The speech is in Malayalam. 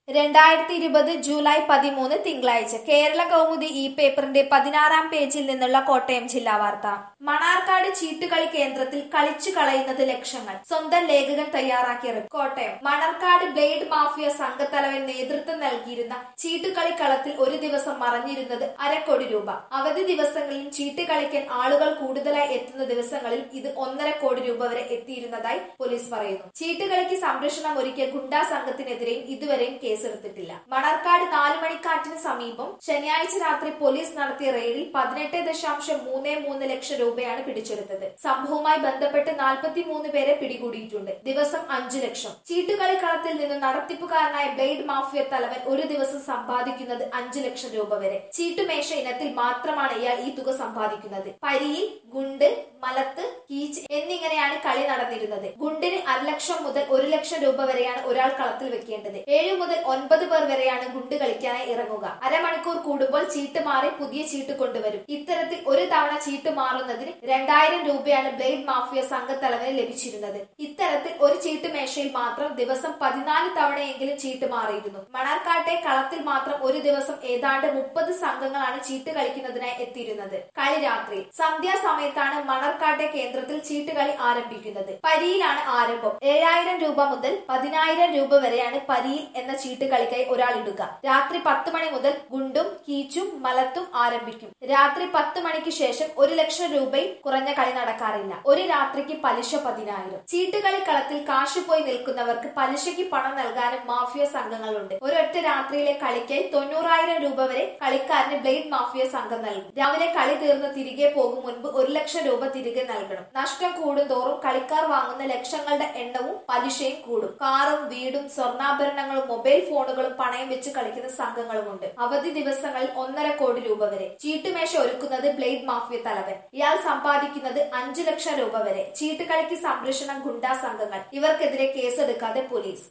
2020 ജൂലൈ 13 തിങ്കളാഴ്ച കേരള കൗമുദി ഈ പേപ്പറിന്റെ 16-ാം പേജിൽ നിന്നുള്ള കോട്ടയം ജില്ലാ വാർത്ത. മണാർക്കാട് ചീട്ടുകളി കേന്ദ്രത്തിൽ കളിച്ചു കളയുന്നത് ലക്ഷങ്ങൾ. സ്വന്തം ലേഖകൻ തയ്യാറാക്കിയ report. Kottayam Manarcad blade mafia സംഘത്തലവൻ നേതൃത്വം നൽകിയിരുന്ന ചീട്ടുകളി കളത്തിൽ ഒരു ദിവസം മറഞ്ഞിരുന്നത് ₹1 കോടി. അവധി ദിവസങ്ങളിലും ചീട്ട് കളിക്കാൻ ആളുകൾ കൂടുതലായി എത്തുന്ന ദിവസങ്ങളിൽ ഇത് ₹1.5 കോടി വരെ എത്തിയിരുന്നതായി പോലീസ് പറയുന്നു. ചീട്ടുകളിക്ക് സംരക്ഷണം ഒരുക്കിയ ഗുണ്ടാ സംഘത്തിനെതിരെയും ഇതുവരെയും കേസെടുത്തിട്ടില്ല. മണർക്കാട് 4 മണിക്കാട്ടിന് സമീപം ശനിയാഴ്ച രാത്രി പോലീസ് നടത്തിയ റെയ്ഡിൽ 18.33 ലക്ഷം രൂപയാണ് പിടിച്ചെടുത്തത്. സംഭവവുമായി ബന്ധപ്പെട്ട് 43 പേരെ പിടികൂടിയിട്ടുണ്ട്. ദിവസം 5 ലക്ഷം. ചീട്ടുകളി കളത്തിൽ നിന്ന് നടത്തിപ്പുകാരനായ ബ്ലേഡ് മാഫിയ തലവൻ ഒരു ദിവസം സമ്പാദിക്കുന്നത് 5 ലക്ഷം രൂപ വരെ. ചീട്ടുമേശ ഇനത്തിൽ മാത്രമാണ് ഇയാൾ ഈ തുക സമ്പാദിക്കുന്നത്. പരിയിൽ, ഗുണ്ട്, മലത്ത്, കീച്ച് എന്നിങ്ങനെയാണ് കളി നടന്നിരുന്നത്. ഗുണ്ടിന് 1 ലക്ഷം മുതൽ 1 ലക്ഷം രൂപ വരെയാണ് ഒരാൾ കളത്തിൽ വെക്കേണ്ടത്. 7 മുതൽ 9 പേർ വരെയാണ് ഗുണ്ട് കളിക്കാനായി ഇറങ്ങുക. അരമണിക്കൂർ കൂടുമ്പോൾ ചീട്ട് മാറി പുതിയ ചീട്ട് കൊണ്ടുവരും. ഇത്തരത്തിൽ ഒരു തവണ ചീട്ട് മാറുന്നതിന് 2000 രൂപയാണ് ബ്ലേഡ് മാഫിയ സംഘത്തലവന് ലഭിച്ചിരുന്നത്. ഇത്തരത്തിൽ ഒരു ചീട്ട് മേശയിൽ മാത്രം ദിവസം 14 തവണയെങ്കിലും ചീട്ട് മാറിയിരുന്നു. മണർക്കാട്ടെ കളത്തിൽ മാത്രം ഒരു ദിവസം ഏതാണ്ട് 30 സംഘങ്ങളാണ് ചീട്ട് കളിക്കുന്നതിനായി എത്തിയിരുന്നത്. കളി രാത്രി സന്ധ്യാസമയത്താണ് മണർക്കാട്ടെ കേന്ദ്രത്തിൽ ചീട്ടുകളി ആരംഭിക്കുന്നത്. പരിയിലാണ് ആരംഭം. 7000 രൂപ മുതൽ 10000 രൂപ വരെയാണ് പരിയിൽ എന്ന ചീട്ട് കളിക്കായി ഒരാൾ ഇടുക. രാത്രി 10 മണി മുതൽ ഗുണ്ടും, കീച്ചും, മലത്തും ആരംഭിക്കും. രാത്രി 10 മണിക്ക് ശേഷം 1 ലക്ഷം രൂപയിൽ കുറഞ്ഞ കളി നടക്കാറില്ല. ഒരു രാത്രിക്ക് പലിശ 10,000. ചീട്ടുകളി കളത്തിൽ കാശ് പോയി നിൽക്കുന്നവർക്ക് പലിശയ്ക്ക് പണം നൽകാനും മാഫിയ സംഘങ്ങളുണ്ട്. ഒരൊറ്റ രാത്രിയിലെ കളിക്കായി 90,000 രൂപ വരെ കളിക്കാരന് ബ്ലേഡ് മാഫിയ സംഘം നൽകും. രാവിലെ കളി തീർന്ന് തിരികെ പോകും മുൻപ് 1 ലക്ഷം രൂപ തിരികെ നൽകണം. നഷ്ടം കൂടുന്തോറും കളിക്കാർ വാങ്ങുന്ന ലക്ഷങ്ങളുടെ എണ്ണവും പലിശയും കൂടും. കാറും വീടും സ്വർണ്ണാഭരണങ്ങളും മൊബൈൽ ഫോണുകളും പണയം വെച്ച് കളിക്കുന്ന സംഘങ്ങളുമുണ്ട്. അവധി ദിവസങ്ങളിൽ 1.5 കോടി രൂപ വരെ. ചീട്ടുമേശ ഒരുക്കുന്നത് ബ്ലേഡ് മാഫിയ തലവൻ. ഇയാൾ സമ്പാദിക്കുന്നത് 5 ലക്ഷം രൂപ വരെ. ചീട്ടുകളിക്ക് സംരക്ഷണം ഗുണ്ടാ സംഘങ്ങൾ. ഇവർക്കെതിരെ കേസെടുക്കാതെ പോലീസ്.